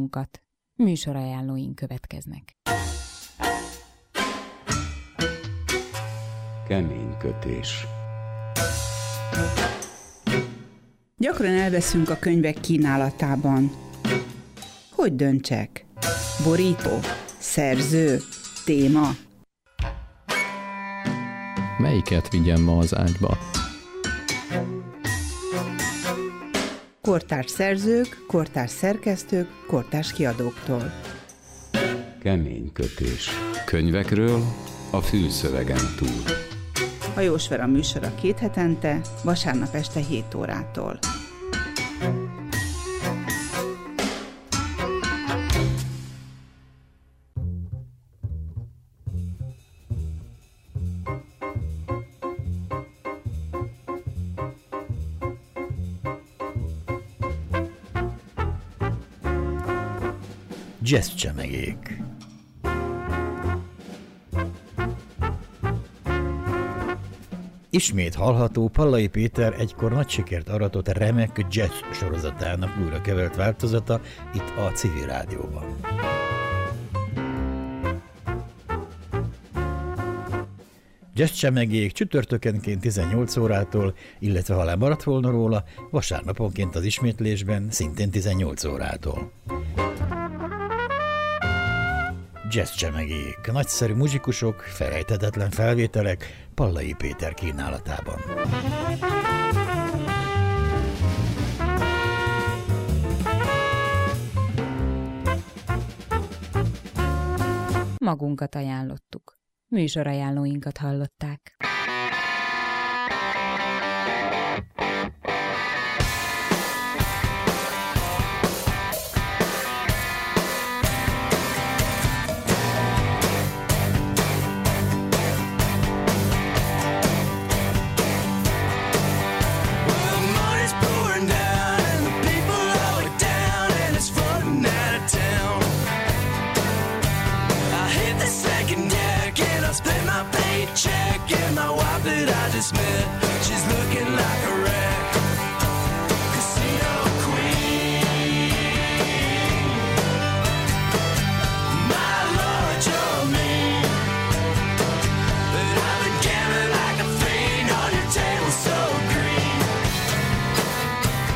magunkat. Műsorajánlóink következnek. Kemény kötés. Gyakran elveszünk a könyvek kínálatában. Hogy döntsek? Borító? Szerző? Téma? Melyiket vigyem ma az ágyba? Kortárs szerzők, kortárs szerkesztők, kortárs kiadóktól. Kemény kötés. Könyvekről a fülszövegen túl. Hajós Vera műsora 2 hetente, vasárnap este 7 órától. Jazzcsemegék. Ismét hallható Pallai Péter egykor nagy sikert aratott remek jazz sorozatának újra kevert változata itt a Civil Rádióban. Jazzcsemegék csütörtökenként 18 órától, illetve ha lemaradt volna róla, vasárnaponként az ismétlésben szintén 18 órától. Jazzcsemegék, nagyszerű muzsikusok, felejthetetlen felvételek Pallai Péter kínálatában. Magunkat ajánlottuk. Műsorajánlóinkat hallották.